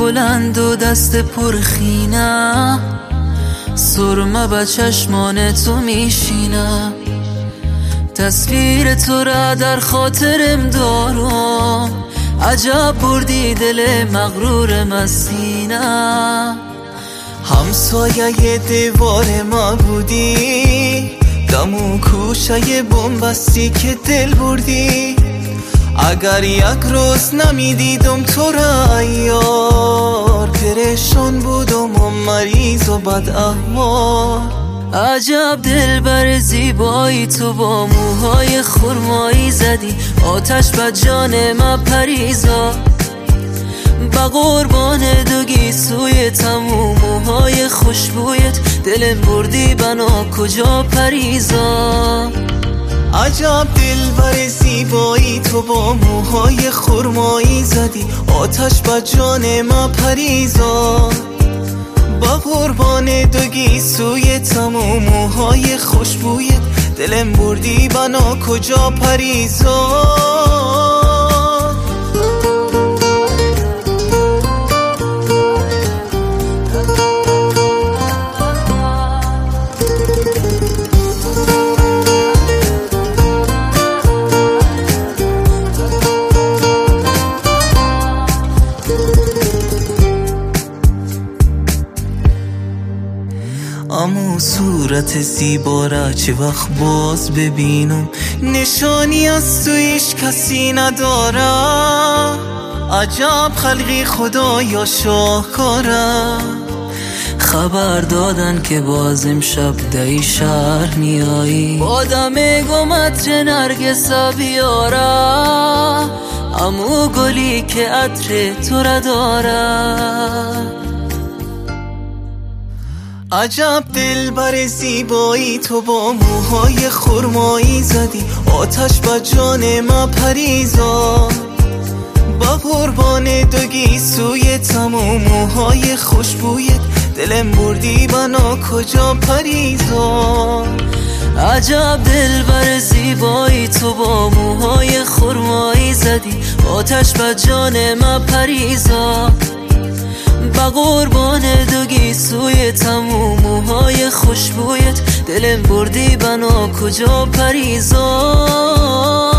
بلند و دست پرخینم، سرمه با چشمان تو میشینم. تصویر تو را در خاطرم دارم، عجب بردی دل مغرورم از سینم. همسایه دیوار ما بودی، دمو کوشه بومبستی که دل بردی. اگر یک روز نمیدیدم تو را یار، پریشان بودم و مریض و بد احوال. عجب دلبر زیبایی تو با موهای خرمایی زدی، آتش به جان ما پریزا. با قربان دو گیسوی تموم موهای خوشبویت، دلم بردی بنا کجا پریزا. عجب دلبر زیبایی تو با موهای خرمایی زدی، آتش به جان ما پریزا. با قربان دو گیسوی تموم موهای خوشبویت، دلم بردی بنا کجا پریزا. اما صورت زیبا را چه وقت باز ببینم، نشانی از تویش کسی نداره. عجب خلقی خدا یا شاهکاره. خبر دادن که باز امشب دای شهر میایی، بادم گمت نرگس بیاره. امو گلی که عطر تو را داره. عجب دلبر زیبایی تو با موهای خرمایی زدی، آتش به جان ما پریزا. با قربان دو گیسوی تموم موهای خوشبویت، دلم بردی بنا کجا پریزا. عجب دلبر زیبایی تو با موهای خرمایی زدی، آتش به جان ما پریزا. با قربان دو گیسوی تموم موهای خوشبویت، دلم بردی بنا کجا پریزا.